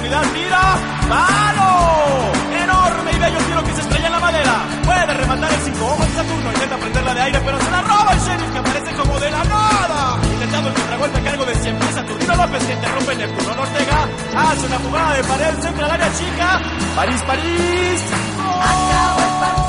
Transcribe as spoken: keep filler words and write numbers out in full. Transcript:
profundidad, tira, ¡palo! Enorme y bello tiro que se estrella en la madera. Puede rematar el cinco ojos de Saturno, intenta prenderla de aire, pero se la roba el sheriff, que aparece como de la nada. Intentando el contragolpe a cargo de cien pies, Saturnino López, que interrumpe Neptuno Ortega. Hace una jugada de pared, centra al área chica. París, París. Acabó el partido.